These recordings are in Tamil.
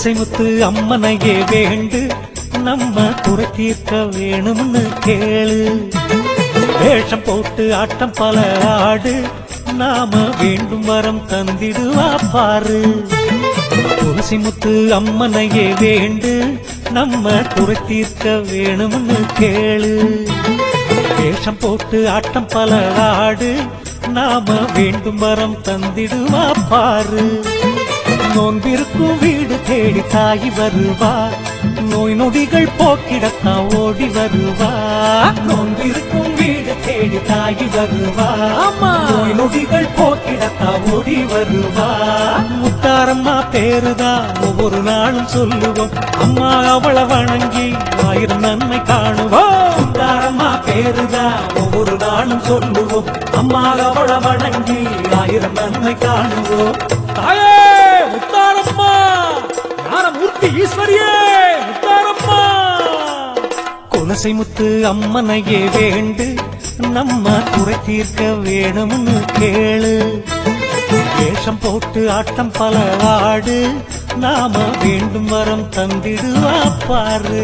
துளசிமுத்து அம்மனையே வேண்டு நம்ம குறை தீர்க்க வேணும்னு கேளு. வேஷம் போட்டு ஆட்டம் பல ஆடு நாம வேண்டும் வரம் தந்திடுவா பாரு. துளசிமுத்து அம்மனையே வேண்டு நம்ம குறை தீர்க்க வேணும்னு கேளு. வேஷம் போட்டு ஆட்டம் பல ஆடு நாம வேண்டும் வரம் தந்திடுவா பாரு. நோன்பிருக்கும் வீடு தேடி தாய் வருவா, நோய் நொடிகள் போக்கிடத்தான் ஓடி வருவா. நோன்பிருக்கும் வீடு தேடி தாய் வருவா, நோய் நொடிகள் போக்கிடத்தான் ஓடி வருவா. முத்தாரம்மா பேருதான் ஒவ்வொரு நாளும் சொல்லுவோம், அம்மா அவளை வணங்கி 1000 நன்மை காணுவோம். முத்தாரம்மா பேருதான் ஒவ்வொரு நாளும் சொல்லுவோம், அம்மா அவளை வணங்கி 1000 நன்மை காணுவோம். தாயே முத்தாரம்மா, ஞானமூர்த்தி ஈஸ்வரியே முத்தாரம்மா. துளசிமுத்து அம்மனையே வேண்டு நம்ம குறை தீர்க்க வேணும்னு கேளு. வேஷம் போட்டு ஆட்டம் பல ஆடு நாம வேண்டும் வரம் தந்திடுவா பாரு.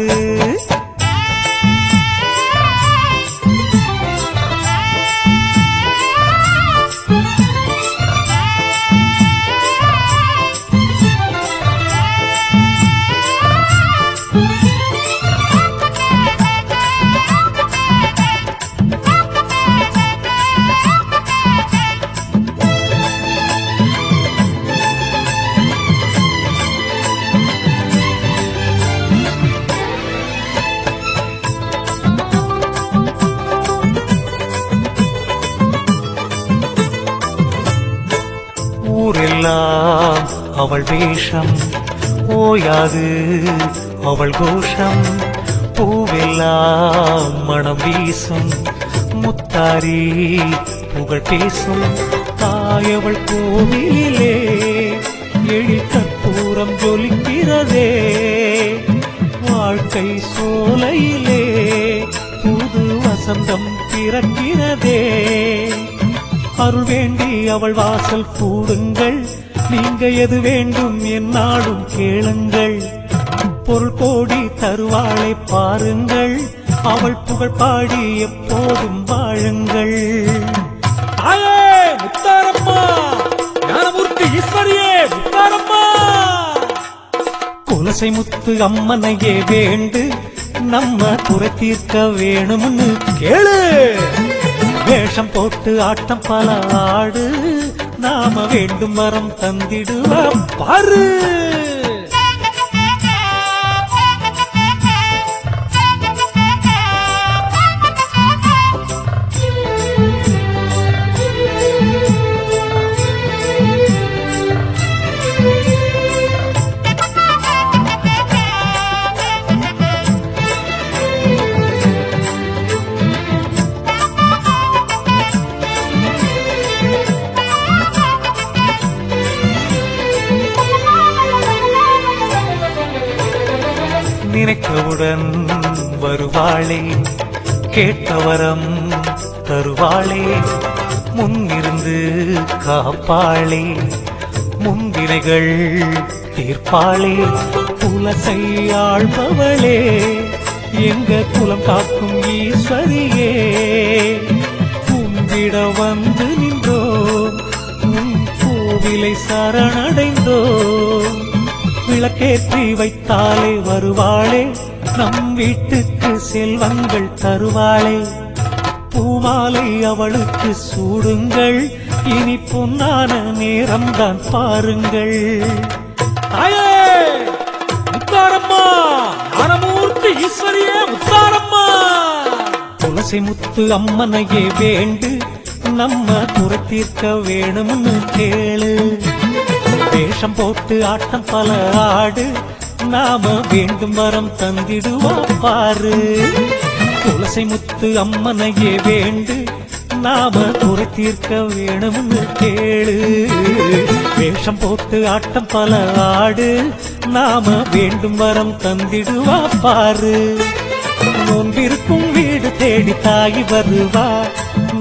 ஊரெல்லாம் அவள் வேஷம் ஓயாது அவள் கோஷம், பூவெல்லாம் மனம் வீசும் முத்தாரி புகழ் பேசும். தாயவள் கோவிலே எழில் கற்பூரம் ஜொலிக்கிறதே, வாழ்க்கை சோலையிலே புது வசந்தம் பிறக்கிறதே. அருள் வேண்டி அவள் வாசல் கூடுங்கள், நீங்க எது வேண்டும் என்னாலும் கேளுங்கள். பொருள் கோடி தருவாளை பாருங்கள், அவள் புகழ் பாடி எப்போதும் வாழுங்கள். தாயே முத்தாரம்மா, ஞானமூர்த்தி ஈஸ்வரியே முத்தாரம்மா. துளசிமுத்து அம்மனையே வேண்டு நம்ம குறை தீர்க்க வேணும்னு கேளு. வேஷம் போட்டு ஆட்டம் பல ஆடு நாம வேண்டும் வரம் தந்திடுவா பாரு. நினைக்கவுடன் வருவாளே, கேட்டவரம் தருவாளே, முன்னிருந்து காப்பாளே, முன்வினைகள் தீர்ப்பாளே. குலசை ஆள்பவளே, எங்க குலம் காக்கும் ஈஸ்வரியே. கும்பிட வந்து நின்றோம், உன் கோவிலை சரணடைந்தோம். விளக்கேற்றி வைத்தாலே வருவாளே, நம் வீட்டுக்கு செல்வங்கள் தருவாளே. பூமாலை அவளுக்கு சூடுங்கள், இனி பொன்னான நேரம்தான் பாருங்கள். தாயே முத்தாரம்மா, ஞானமூர்த்தி ஈஸ்வரியே முத்தாரம்மா. துளசிமுத்து அம்மனையே வேண்டு நம்ம குறை தீர்க்க வேணும்னு கேளு. வேஷம் போட்டு ஆட்டம் பல ஆடு நாம வேண்டும் வரம் தந்திடுவா பாரு. துளசிமுத்து அம்மனையே வேண்டு நாம குறை தீர்க்க வேணும்னு கேளு. வேஷம் போட்டு ஆட்டம் பல ஆடு நாம வேண்டும் வரம் தந்திடுவா பாரு. நோன்பிருக்கும் வீடு தேடி தாய் வருவா,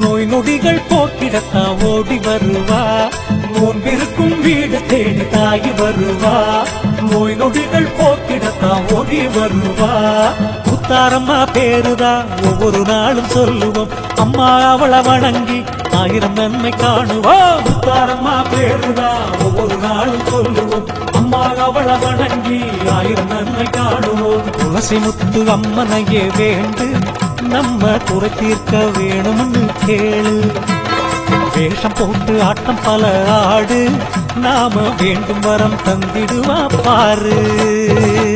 நோய் நொடிகள் போக்கிடத்தான் ஓடி வருவா நோன்பிருக்கும் வீடு தேடி தாய் வருவா நோய் நொடிகள் போக்கிடத்தான் ஓடி வருவா முத்தாரம்மா பேருதா ஒவ்வொரு நாளும் சொல்லுவோம் அம்மா அவளை வணங்கி 1000 நன்மை காணுவோம் முத்தாரம்மா பேருதா ஒவ்வொரு நாளும் சொல்லுவோம் அம்மா அவளை வணங்கி 1000 நன்மை காணுவோம் துளசி முத்து அம்மனையே வேண்டு நம்ம குறை தீர்க்க வேணும்னு கேளு வேஷம் போட்டு ஆட்டம் பல ஆடு நாம வேண்டும் வரம் தந்திடுவா பாரு